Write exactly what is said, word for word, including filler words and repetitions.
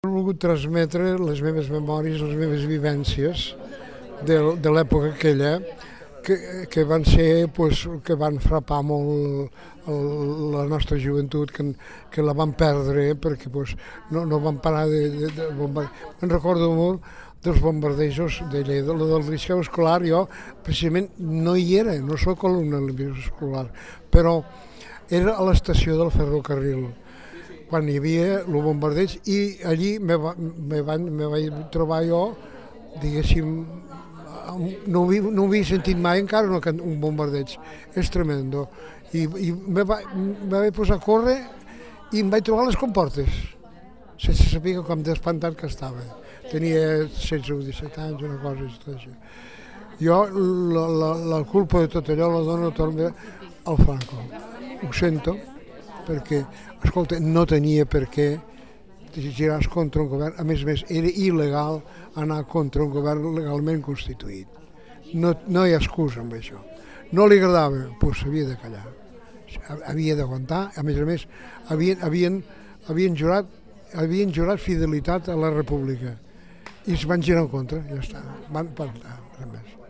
He volgut transmetre les meves memòries, les meves vivències de, de l'època aquella que, que van ser, pues, que van frapar molt el, la nostra joventut, que, que la van perdre perquè pues, no, no van parar de, de, de bombardejar. Me'n recordo molt dels bombardejos de Lleida, la del Liceu Escolar. Jo precisament no hi era, no soc alumne del Liceu Escolar, però era a l'estació del ferrocarril quan hi havia el bombardeig, i allí me, va, me, van, me vaig trobar jo, diguéssim, no ho, havia, no ho havia sentit mai encara un, un bombardeig, és tremendo, i, i me, va, me vaig posar a córrer i em vaig trobar a les comportes, sense saber com d'espantat que estava. Tenia setze o disset anys, una cosa així. Jo la, la, la culpa de tot allò la dono també al Franco. Ho sento, perquè, escolta, no tenia per què girar contra un govern. A més a més, era il·legal anar contra un govern legalment constituït. No, no hi ha excusa amb això. No li agradava, doncs s'havia de callar. Havia d'aguantar. A més a més, havien, havien, havien, jurat, havien jurat fidelitat a la república i es van girar en contra, ja està. Van parlar, res més.